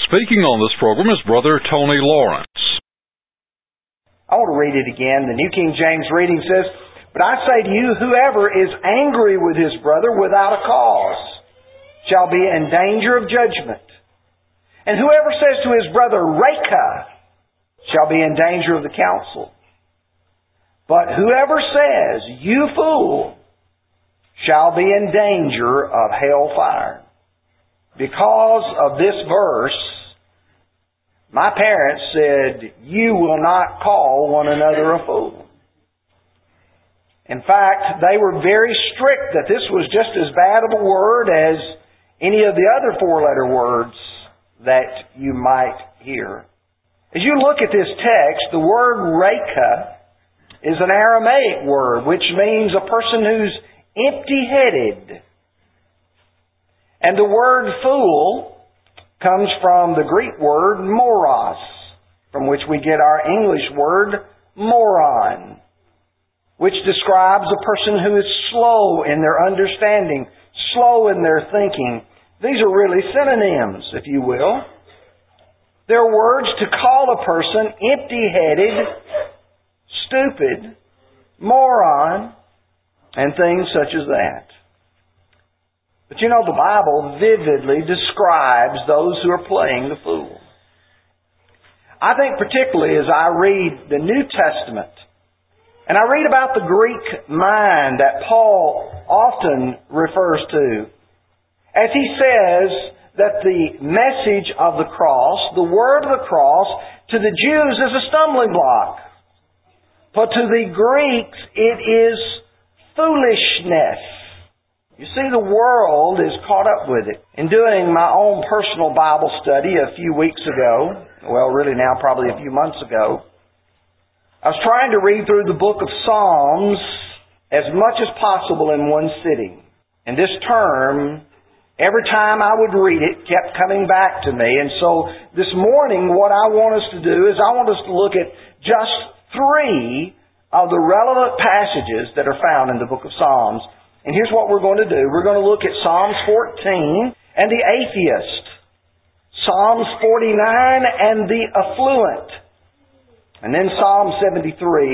Speaking on this program is Brother Tony Lawrence. I want to read it again. The New King James reading says, "But I say to you, whoever is angry with his brother without a cause shall be in danger of judgment. And whoever says to his brother, Reka, shall be in danger of the council. But whoever says, you fool, shall be in danger of hellfire." Because of this verse, my parents said, "You will not call one another a fool." In fact, they were very strict that this was just as bad of a word as any of the other four-letter words that you might hear. As you look at this text, the word Reka is an Aramaic word, which means a person who's empty-headed. And the word fool comes from the Greek word moros, from which we get our English word moron, which describes a person who is slow in their understanding, slow in their thinking. These are really synonyms, if you will. They're words to call a person empty-headed, stupid, moron, and things such as that. But you know, the Bible vividly describes those who are playing the fool. I think particularly as I read the New Testament, and I read about the Greek mind that Paul often refers to, as he says that the message of the cross, the word of the cross, to the Jews is a stumbling block. But to the Greeks it is foolishness. You see, the world is caught up with it. In doing my own personal Bible study a few weeks ago, well, really now probably a few months ago, I was trying to read through the book of Psalms as much as possible in one sitting. And this term, every time I would read it, kept coming back to me. And so this morning, what I want us to do is I want us to look at just 3 of the relevant passages that are found in the book of Psalms. And here's what we're going to do. We're going to look at Psalms 14 and the atheist, Psalms 49 and the affluent, and then Psalm 73,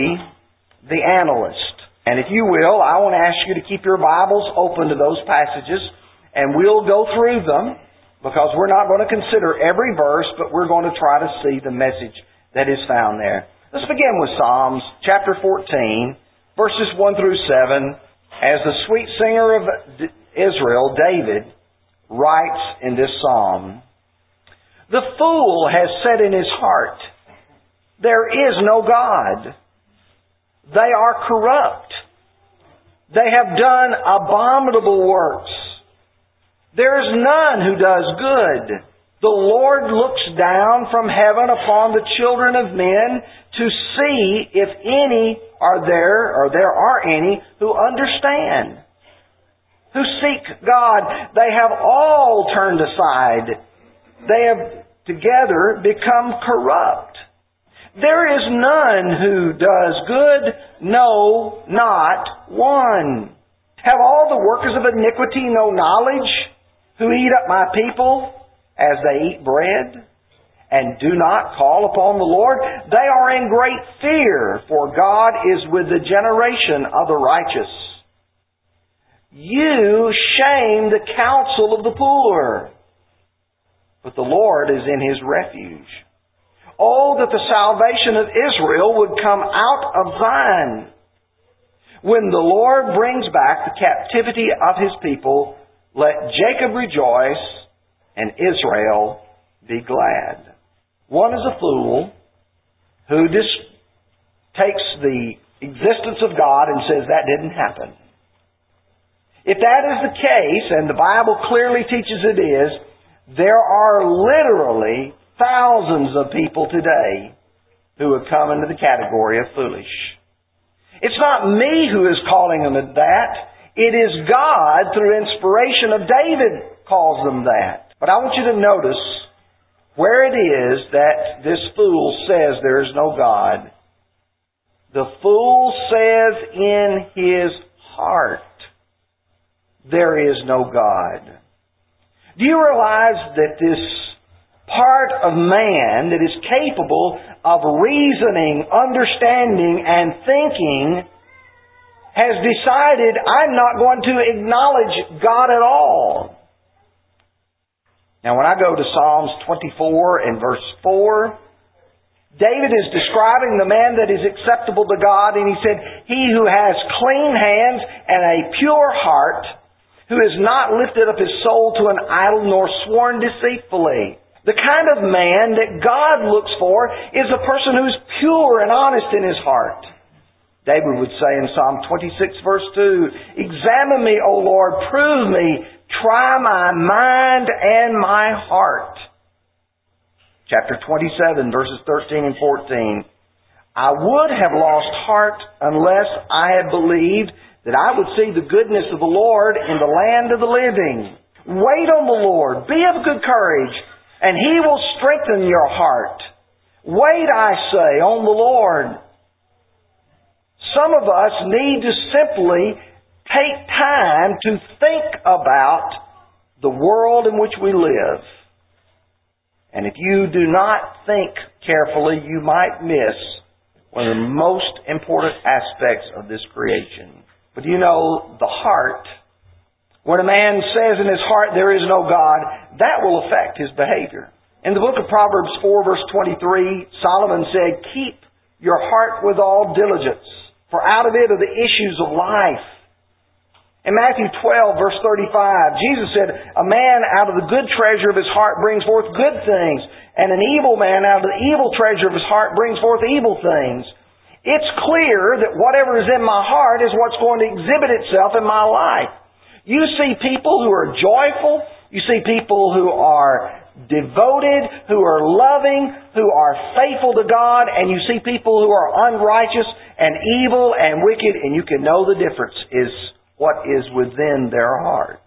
the analyst. And if you will, I want to ask you to keep your Bibles open to those passages, and we'll go through them, because we're not going to consider every verse, but we're going to try to see the message that is found there. Let's begin with Psalms chapter 14, verses 1 through 7, as the sweet singer of Israel, David, writes in this psalm. "The fool has said in his heart, there is no God. They are corrupt. They have done abominable works. There is none who does good. The Lord looks down from heaven upon the children of men to see if any are there, or there are any, who understand, who seek God. They have all turned aside. They have together become corrupt. There is none who does good, no, not one. Have all the workers of iniquity no knowledge, who eat up my people as they eat bread, and do not call upon the Lord? They are in great fear, for God is with the generation of the righteous. You shame the counsel of the poor, but the Lord is in his refuge. Oh, that the salvation of Israel would come out of Zion. When the Lord brings back the captivity of his people, let Jacob rejoice and Israel be glad." One is a fool who just takes the existence of God and says that didn't happen. If that is the case, and the Bible clearly teaches it is, there are literally thousands of people today who have come into the category of foolish. It's not me who is calling them that. It is God, through inspiration of David, calls them that. But I want you to notice where it is that this fool says there is no God. The fool says in his heart, there is no God. Do you realize that this part of man that is capable of reasoning, understanding, and thinking has decided, I'm not going to acknowledge God at all. Now when I go to Psalms 24 and verse 4, David is describing the man that is acceptable to God, and he said, he who has clean hands and a pure heart, who has not lifted up his soul to an idol nor sworn deceitfully. The kind of man that God looks for is a person who's pure and honest in his heart. David would say in Psalm 26 verse 2, examine me, O Lord, prove me, try my mind and my heart. Chapter 27 verses 13 and 14. I would have lost heart unless I had believed that I would see the goodness of the Lord in the land of the living. Wait on the Lord, be of good courage, and He will strengthen your heart. Wait, I say, on the Lord. Some of us need to simply take time to think about the world in which we live. And if you do not think carefully, you might miss one of the most important aspects of this creation. But you know, the heart, when a man says in his heart there is no God, that will affect his behavior. In the book of Proverbs 4 verse 23, Solomon said, keep your heart with all diligence, for out of it are the issues of life. In Matthew 12 verse 35, Jesus said, a man out of the good treasure of his heart brings forth good things, and an evil man out of the evil treasure of his heart brings forth evil things. It's clear that whatever is in my heart is what's going to exhibit itself in my life. You see people who are joyful, you see people who are devoted, who are loving, who are faithful to God, and you see people who are unrighteous and evil and wicked, and you can know the difference is what is within their heart.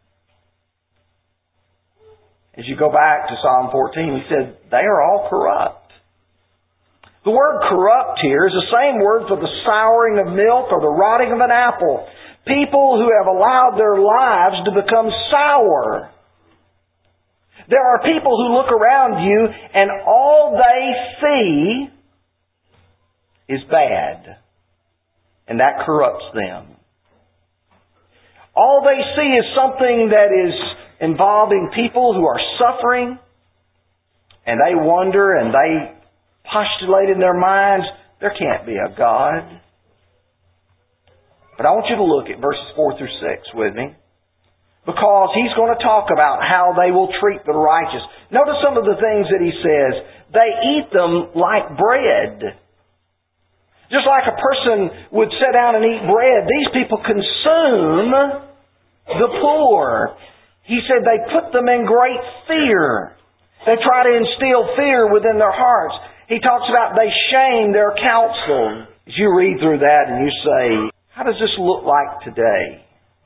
As you go back to Psalm 14, he said, they are all corrupt. The word corrupt here is the same word for the souring of milk or the rotting of an apple. People who have allowed their lives to become sour. There are people who look around you and all they see is bad. And that corrupts them. All they see is something that is involving people who are suffering, and they wonder and they postulate in their minds, there can't be a God. But I want you to look at verses 4 through 6 with me, because he's going to talk about how they will treat the righteous. Notice some of the things that he says. They eat them like bread. Just like a person would sit down and eat bread, these people consume the poor. He said they put them in great fear. They try to instill fear within their hearts. He talks about they shame their counsel. As you read through that and you say, how does this look like today?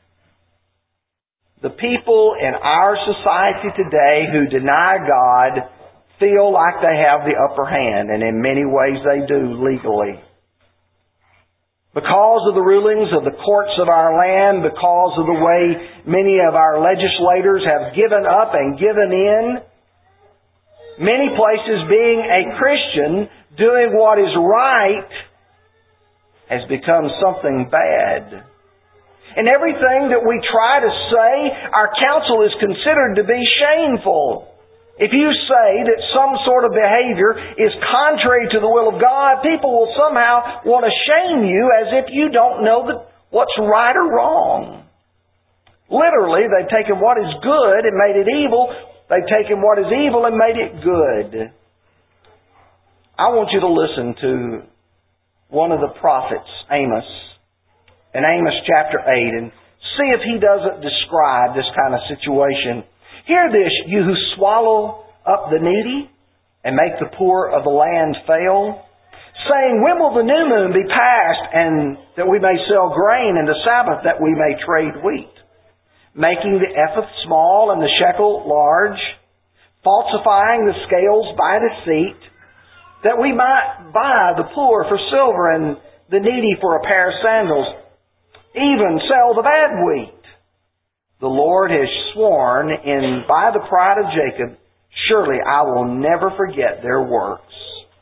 The people in our society today who deny God feel like they have the upper hand, and in many ways they do legally. Because of the rulings of the courts of our land, because of the way many of our legislators have given up and given in, many places being a Christian, doing what is right, has become something bad. And everything that we try to say, our counsel is considered to be shameful. If you say that some sort of behavior is contrary to the will of God, people will somehow want to shame you as if you don't know what's right or wrong. Literally, they've taken what is good and made it evil. They've taken what is evil and made it good. I want you to listen to one of the prophets, Amos, in Amos chapter 8, and see if he doesn't describe this kind of situation. Hear this, you who swallow up the needy and make the poor of the land fail, saying, when will the new moon be passed, and that we may sell grain, and the Sabbath that we may trade wheat? Making the ephah small and the shekel large, falsifying the scales by deceit, that we might buy the poor for silver and the needy for a pair of sandals, even sell the bad wheat. The Lord has sworn by the pride of Jacob, Surely I will never forget their works.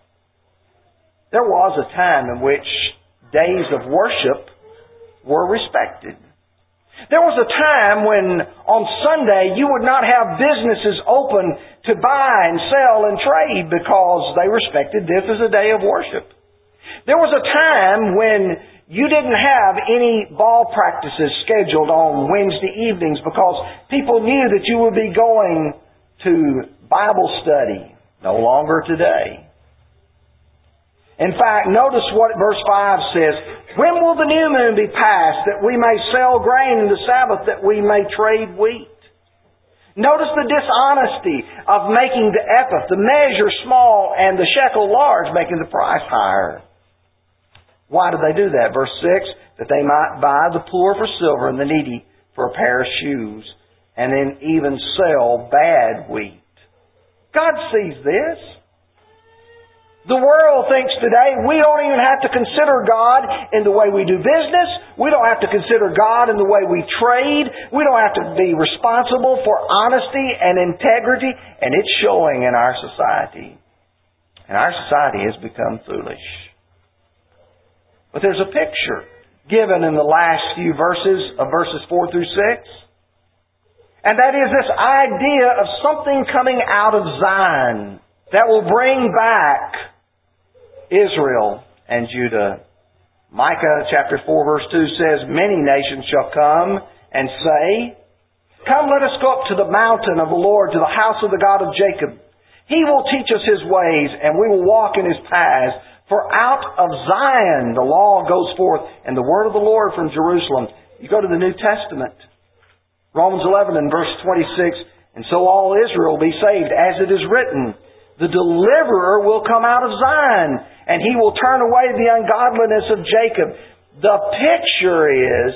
There was a time in which days of worship were respected. There was a time when on Sunday you would not have businesses open to buy and sell and trade because they respected this as a day of worship. There was a time when you didn't have any ball practices scheduled on Wednesday evenings because people knew that you would be going to Bible study. No longer today. In fact, notice what verse 5 says. When will the new moon be passed, that we may sell grain, and the Sabbath, that we may trade wheat? Notice the dishonesty of making the ephah, the measure small, and the shekel large, making the price higher. Why did they do that? Verse 6, that they might buy the poor for silver and the needy for a pair of shoes, and then even sell bad wheat. God sees this. The world thinks today we don't even have to consider God in the way we do business. We don't have to consider God in the way we trade. We don't have to be responsible for honesty and integrity. And it's showing in our society. And our society has become foolish. But there's a picture given in the last few verses of verses 4 through 6. And that is this idea of something coming out of Zion that will bring back Israel and Judah. Micah chapter 4 verse 2 says, Many nations shall come and say, Come, let us go up to the mountain of the Lord, to the house of the God of Jacob. He will teach us His ways, and we will walk in His paths. For out of Zion the law goes forth, and the word of the Lord from Jerusalem. You go to the New Testament. Romans 11 and verse 26, And so all Israel will be saved, as it is written, The deliverer will come out of Zion, and He will turn away the ungodliness of Jacob. The picture is,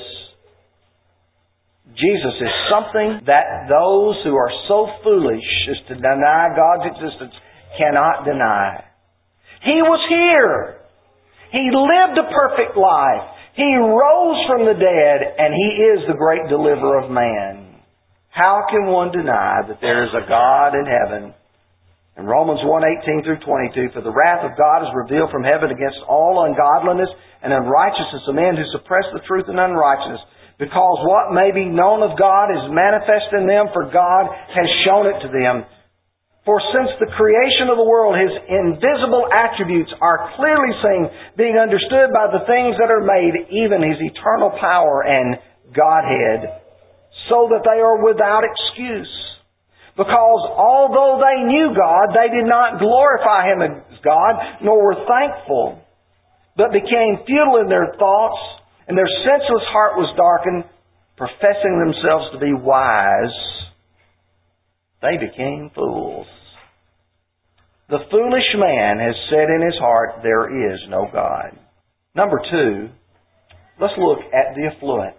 Jesus is something that those who are so foolish as to deny God's existence cannot deny. He was here. He lived a perfect life. He rose from the dead, and He is the great deliverer of man. How can one deny that there is a God in heaven? In Romans 1:18 through 22, For the wrath of God is revealed from heaven against all ungodliness and unrighteousness of men who suppress the truth in unrighteousness, because what may be known of God is manifest in them, for God has shown it to them. For since the creation of the world, His invisible attributes are clearly seen, being understood by the things that are made, even His eternal power and Godhead, so that they are without excuse. Because although they knew God, they did not glorify Him as God, nor were thankful, but became futile in their thoughts, and their senseless heart was darkened. Professing themselves to be wise, they became fools. The foolish man has said in his heart, There is no God. Number 2, let's look at the affluent.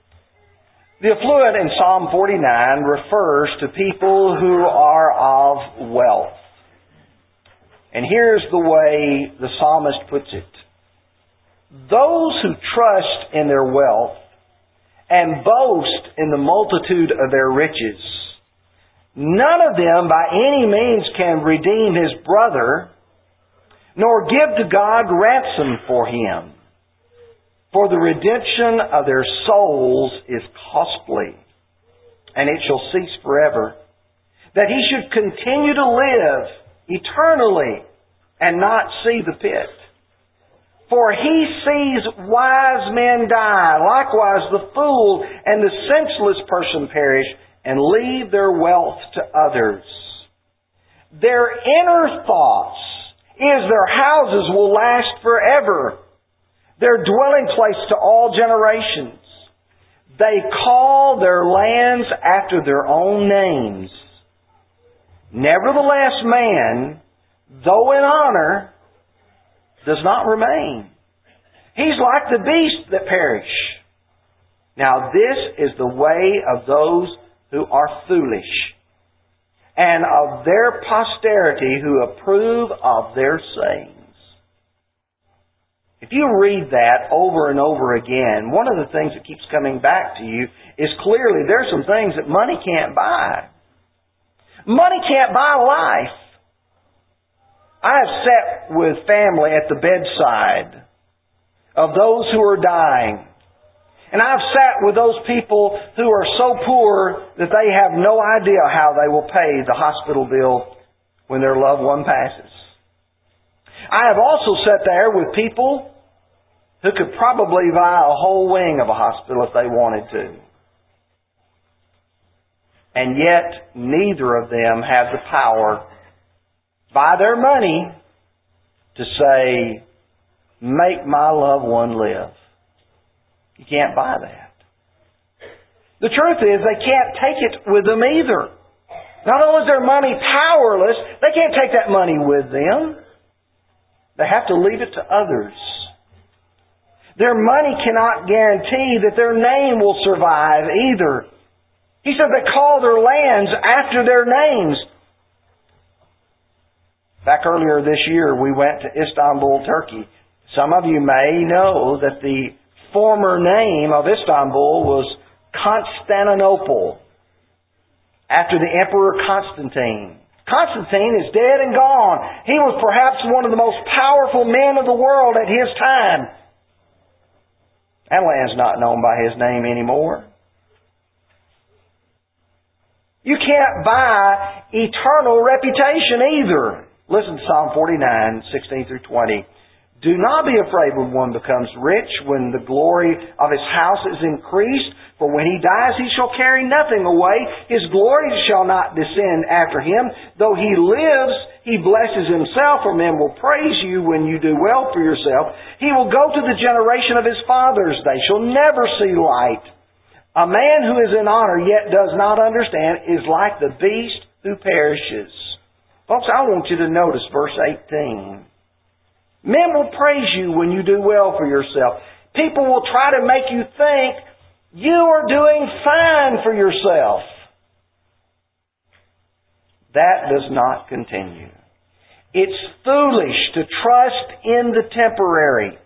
The affluent in Psalm 49 refers to people who are of wealth. And here's the way the psalmist puts it. Those who trust in their wealth and boast in the multitude of their riches, none of them by any means can redeem his brother, nor give to God ransom for him. For the redemption of their souls is costly, and it shall cease forever. That he should continue to live eternally and not see the pit. For he sees wise men die, likewise the fool and the senseless person perish, and leave their wealth to others. Their inner thoughts is their houses will last forever, their dwelling place to all generations. They call their lands after their own names. Nevertheless, man, though in honor, does not remain. He's like the beasts that perish. Now this is the way of those who are foolish, and of their posterity who approve of their sayings. If you read that over and over again, one of the things that keeps coming back to you is clearly there's some things that money can't buy. Money can't buy life. I have sat with family at the bedside of those who are dying. And I've sat with those people who are so poor that they have no idea how they will pay the hospital bill when their loved one passes. I have also sat there with people who could probably buy a whole wing of a hospital if they wanted to. And yet, neither of them have the power by their money to say, make my loved one live. You can't buy that. The truth is, they can't take it with them either. Not only is their money powerless, they can't take that money with them. They have to leave it to others. Their money cannot guarantee that their name will survive either. He said they call their lands after their names. Back earlier this year, we went to Istanbul, Turkey. Some of you may know that the former name of Istanbul was Constantinople, after the Emperor Constantine. Constantine is dead and gone. He was perhaps one of the most powerful men of the world at his time. That land's not known by his name anymore. You can't buy eternal reputation either. Listen to Psalm 49, 16 through 20. Do not be afraid when one becomes rich, when the glory of his house is increased. For when he dies, he shall carry nothing away. His glory shall not descend after him. Though he lives, he blesses himself, for men will praise you when you do well for yourself. He will go to the generation of his fathers. They shall never see light. A man who is in honor yet does not understand is like the beast who perishes. Folks, I want you to notice verse 18. Men will praise you when you do well for yourself. People will try to make you think you are doing fine for yourself. That does not continue. It's foolish to trust in the temporary.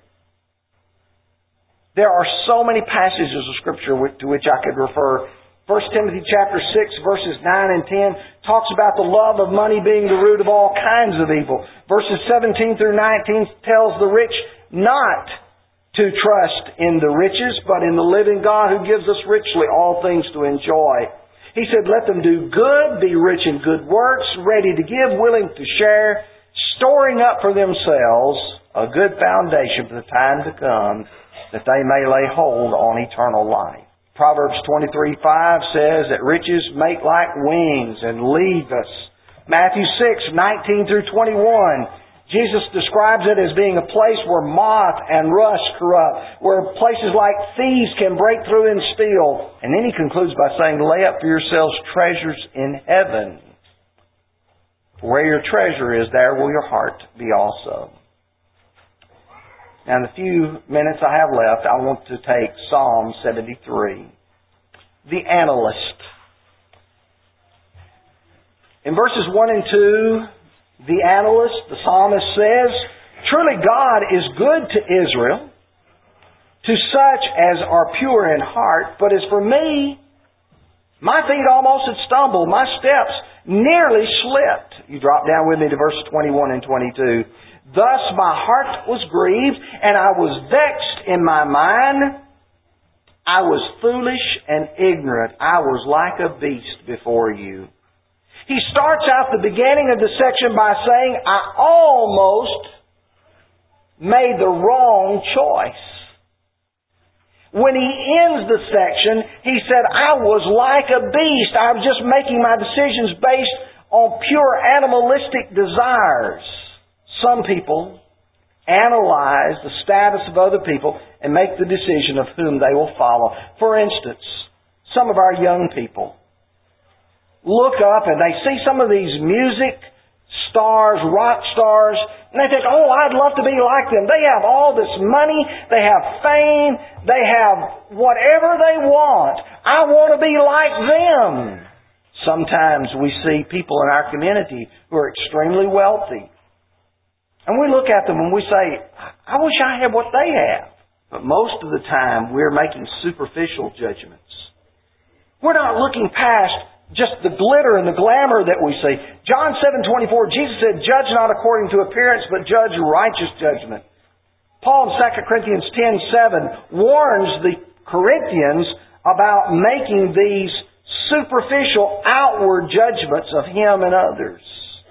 There are so many passages of Scripture to which I could refer. 1 Timothy chapter 6, verses 9 and 10 talks about the love of money being the root of all kinds of evil. Verses 17 through 19 tells the rich not to trust in the riches, but in the living God who gives us richly all things to enjoy. He said, let them do good, be rich in good works, ready to give, willing to share, storing up for themselves a good foundation for the time to come, that they may lay hold on eternal life. Proverbs 23:5 says that riches make like wings and leave us. Matthew 6:19 through 21, Jesus describes it as being a place where moth and rust corrupt, where places like thieves can break through and steal. And then he concludes by saying, lay up for yourselves treasures in heaven. Where your treasure is, there will your heart be also. Now, in the few minutes I have left, I want to take Psalm 73. The Analyst. In verses 1 and 2, the Analyst, the psalmist says, truly God is good to Israel, to such as are pure in heart. But as for me, my feet almost had stumbled, my steps nearly slipped. You drop down with me to verse 21 and 22. Thus my heart was grieved, and I was vexed in my mind. I was foolish and ignorant. I was like a beast before you. He starts out the beginning of the section by saying, I almost made the wrong choice. When he ends the section, he said, I was like a beast. I was just making my decisions based on pure animalistic desires. Some people analyze the status of other people and make the decision of whom they will follow. For instance, some of our young people look up and they see some of these music stars, rock stars, and they think, oh, I'd love to be like them. They have all this money, they have fame, they have whatever they want. I want to be like them. Sometimes we see people in our community who are extremely wealthy. And we look at them and we say, I wish I had what they have. But most of the time, we're making superficial judgments. We're not looking past just the glitter and the glamour that we see. John 7:24, Jesus said, "Judge not according to appearance, but judge righteous judgment." Paul in 2 Corinthians 10:7 warns the Corinthians about making these superficial outward judgments of him and others.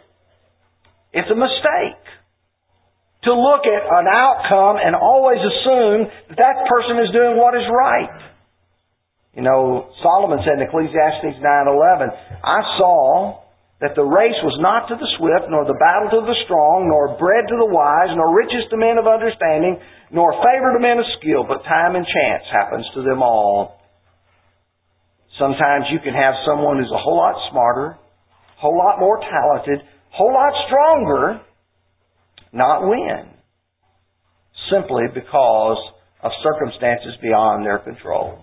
It's a mistake to look at an outcome and always assume that that person is doing what is right. You know, Solomon said in Ecclesiastes 9:11, "I saw that the race was not to the swift, nor the battle to the strong, nor bread to the wise, nor riches to men of understanding, nor favor to men of skill, but time and chance happens to them all." Sometimes you can have someone who's a whole lot smarter, a whole lot more talented, a whole lot stronger, not win, simply because of circumstances beyond their control.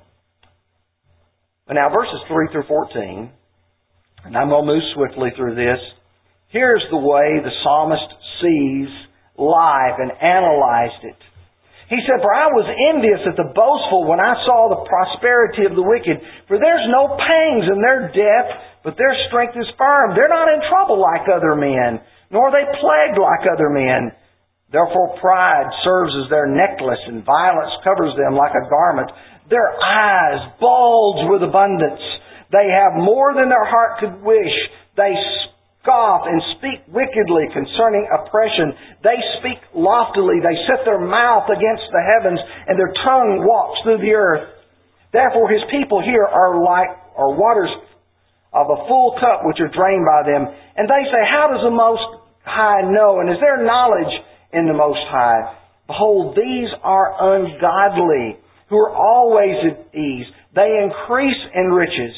But now verses 3 through 14, and I'm going to move swiftly through this. Here's the way the psalmist sees life and analyzed it. He said, "For I was envious at the boastful when I saw the prosperity of the wicked. For there's no pangs in their death, but their strength is firm. They're not in trouble like other men, nor are they plagued like other men. Therefore pride serves as their necklace, and violence covers them like a garment. Their eyes bulge with abundance. They have more than their heart could wish. They scoff and speak wickedly concerning oppression. They speak loftily. They set their mouth against the heavens, and their tongue walks through the earth. Therefore His people here are waters of a full cup which are drained by them. And they say, how does the Most High know? And is there knowledge in the Most High? Behold, these are ungodly, who are always at ease. They increase in riches.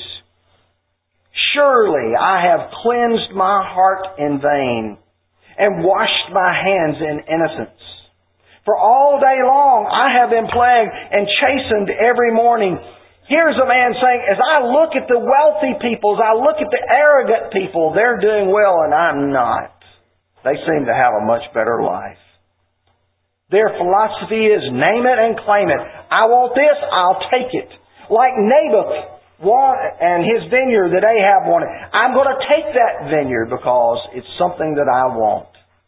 Surely I have cleansed my heart in vain, and washed my hands in innocence. For all day long I have been plagued and chastened every morning. Here's a man saying, as I look at the wealthy people, as I look at the arrogant people, they're doing well and I'm not. They seem to have a much better life. Their philosophy is name it and claim it. I want this, I'll take it. Like Naboth and his vineyard that Ahab wanted. I'm going to take that vineyard because it's something that I want.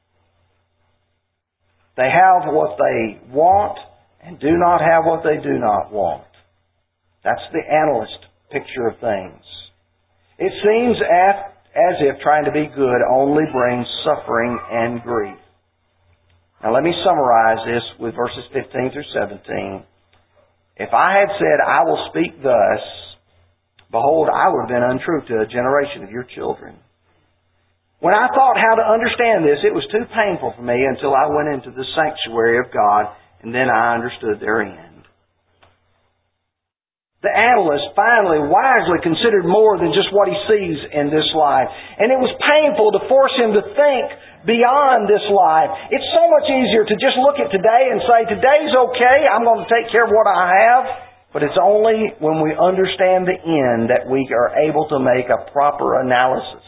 They have what they want and do not have what they do not want. That's the analyst picture of things. It seems as if trying to be good only brings suffering and grief. Now let me summarize this with verses 15 through 17. If I had said, I will speak thus, behold, I would have been untrue to a generation of your children. When I thought how to understand this, it was too painful for me until I went into the sanctuary of God, and then I understood their end. The analyst finally wisely considered more than just what he sees in this life. And it was painful to force him to think beyond this life. It's so much easier to just look at today and say, today's okay, I'm going to take care of what I have. But it's only when we understand the end that we are able to make a proper analysis.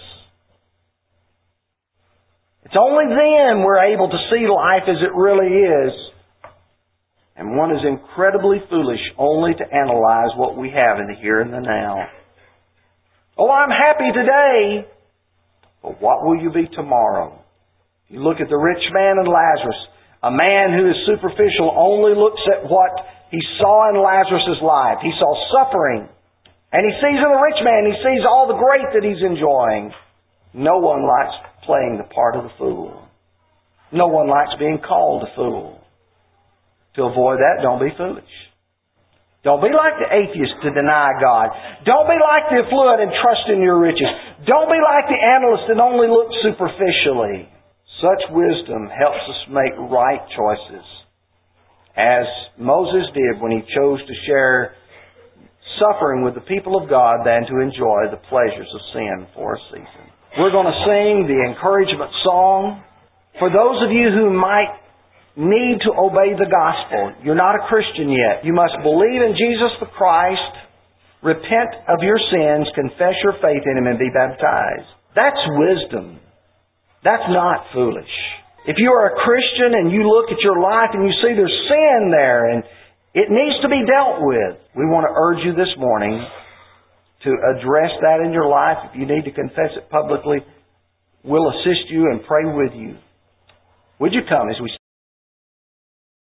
It's only then we're able to see life as it really is. And one is incredibly foolish only to analyze what we have in the here and the now. Oh, I'm happy today, but what will you be tomorrow? You look at the rich man and Lazarus. A man who is superficial only looks at what he saw in Lazarus' life. He saw suffering. And he sees in the rich man, he sees all the great that he's enjoying. No one likes playing the part of the fool. No one likes being called a fool. To avoid that, don't be foolish. Don't be like the atheist to deny God. Don't be like the affluent and trust in your riches. Don't be like the analyst and only look superficially. Such wisdom helps us make right choices, as Moses did when he chose to share suffering with the people of God than to enjoy the pleasures of sin for a season. We're going to sing the encouragement song. For those of you who might need to obey the gospel, you're not a Christian yet. You must believe in Jesus the Christ, repent of your sins, confess your faith in Him, and be baptized. That's wisdom. That's not foolish. If you are a Christian and you look at your life and you see there's sin there and it needs to be dealt with, we want to urge you this morning to address that in your life. If you need to confess it publicly, we'll assist you and pray with you. Would you come as we